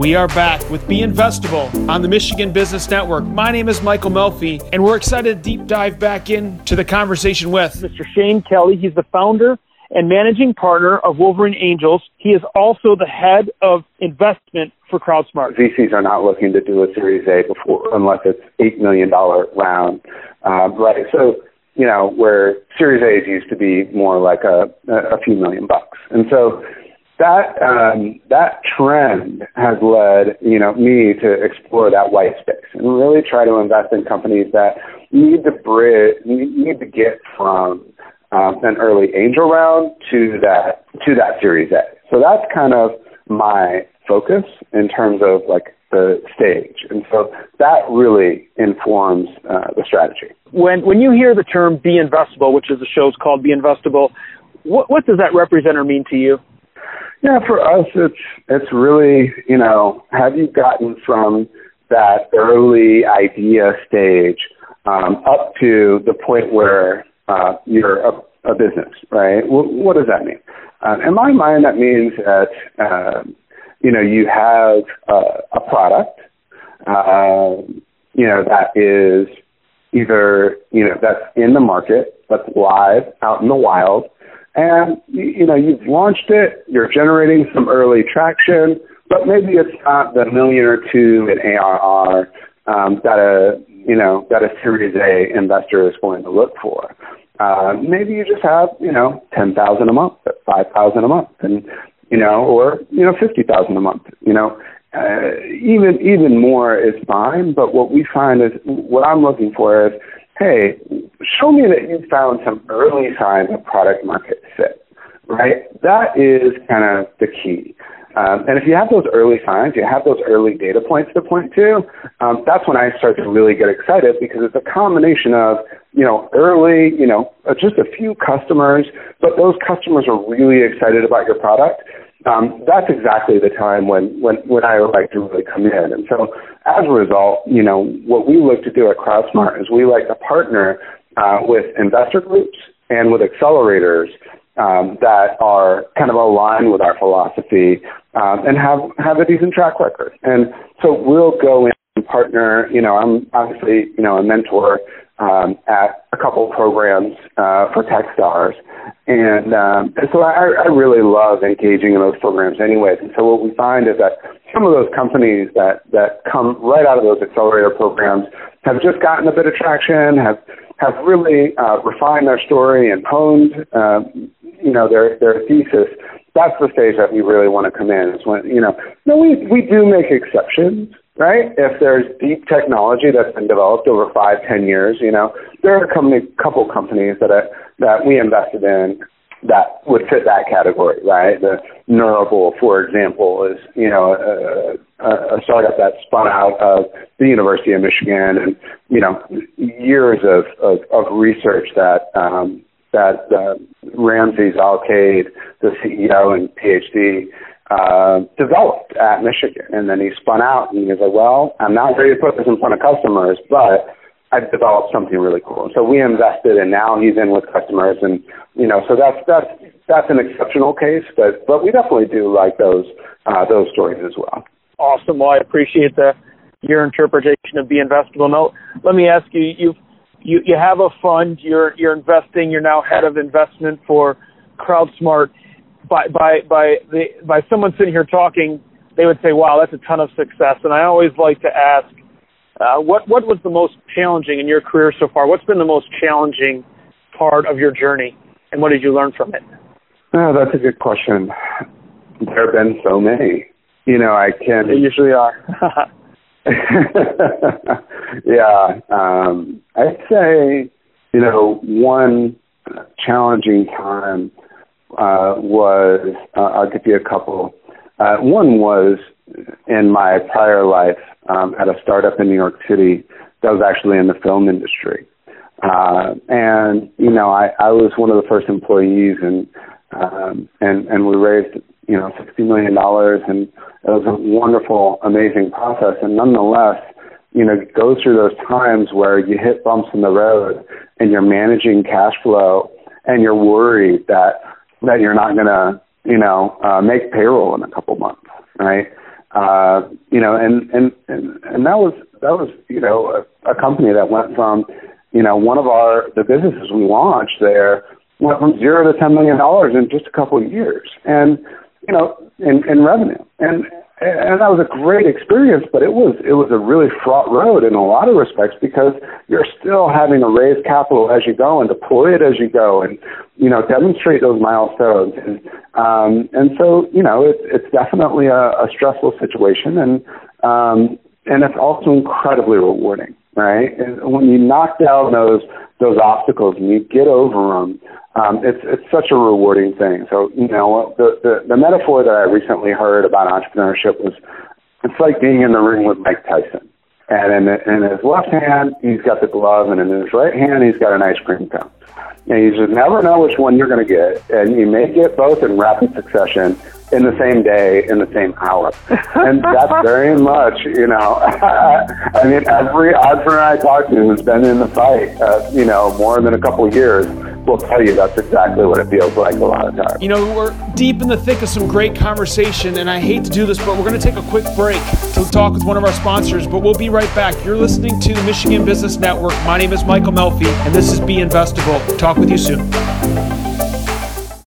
We are back with Be Investable on the Michigan Business Network. My name is Michael Melfi, and we're excited to deep dive back into the conversation with Mr. Shane Kelly. He's the founder and managing partner of Wolverine Angels. He is also the head of investment for CrowdSmart. VCs are not looking to do a Series A unless it's $8 million round, right? So, where Series A's used to be more like a few $million. And so that trend has led, me to explore that white space and really try to invest in companies that need to get from an early angel round to that Series A. So that's kind of my focus in terms of like the stage. And so that really informs the strategy. When you hear the term Be Investable, which is the show's called Be Investable, what does that represent or mean to you? Yeah, for us, it's really, have you gotten from that early idea stage up to the point where you're a business, right? What does that mean? In my mind, that means that, you have a product, that is either, that's in the market, that's live, out in the wild, and, you've launched it, you're generating some early traction, but maybe it's not the $1 million or $2 million in ARR that a Series A investor is going to look for. Maybe you just have, $10,000 a month, $5,000 a month, and, or, $50,000 a month, even more is fine. But what we find is what I'm looking for is, hey, show me that you found some early signs of product market fit, right? That is kind of the key. And if you have those early signs, you have those early data points to point to, that's when I start to really get excited because it's a combination of, early, just a few customers, but those customers are really excited about your product. That's exactly the time when I would like to really come in. And so as a result, what we look to do at CrowdSmart is we like to partner with investor groups and with accelerators that are kind of aligned with our philosophy and have a decent track record. And so we'll go in and partner. I'm obviously, a mentor at a couple programs for Techstars. And so I really love engaging in those programs anyways. And so what we find is that some of those companies that come right out of those accelerator programs have just gotten a bit of traction, have really refined their story and honed, their thesis. That's the stage that we really want to come in. Is when, we do make exceptions, right? If there's deep technology that's been developed over 5-10 years, there are a couple companies that we invested in that would fit that category, right? The Neurable, for example, is, a startup that spun out of the University of Michigan and, years of research that Ramses Al-Kade, the CEO and PhD, developed at Michigan. And then he spun out and he was like, well, I'm not ready to put this in front of customers, but I've developed something really cool. So we invested and now he's in with customers and, so that's an exceptional case, but we definitely do like those stories as well. Awesome. Well, I appreciate your interpretation of Be Investable. Now, let me ask you, you have a fund, you're investing, you're now head of investment for CrowdSmart. By someone sitting here talking, they would say, wow, that's a ton of success. And I always like to ask, what was the most challenging in your career so far? What's been the most challenging part of your journey, and what did you learn from it? Oh, that's a good question. There have been so many. They usually are. Yeah. I'd say, one challenging time was, I'll give you a couple. One was in my prior life at a startup in New York City that was actually in the film industry. And, I was one of the first employees and we raised, $60 million and it was a wonderful, amazing process. And nonetheless, go through those times where you hit bumps in the road and you're managing cash flow and you're worried that you're not going to, make payroll in a couple months, right? And that was a company that went from, one of the businesses we launched there went from $0 to $10 million in just a couple of years, and in revenue, and that was a great experience. But it was a really fraught road in a lot of respects, because you're still having to raise capital as you go and deploy it as you go, and demonstrate those milestones, and so it's definitely a stressful situation, and it's also incredibly rewarding, right? And when you knock down those obstacles and you get over them, it's such a rewarding thing. So, the metaphor that I recently heard about entrepreneurship was, it's like being in the ring with Mike Tyson. And in his left hand, he's got the glove, and in his right hand, he's got an ice cream cone. And you just never know which one you're going to get. And you may get both in rapid succession in the same day, in the same hour. And that's very much, I mean, every entrepreneur I talk to who's been in the fight, more than a couple of years, will tell you that's exactly what it feels like a lot of times. We're deep in the thick of some great conversation, and I hate to do this, but we're going to take a quick break to talk with one of our sponsors, but we'll be right back. You're listening to the Michigan Business Network. My name is Michael Melfi, and this is Be Investable. Talk with you soon.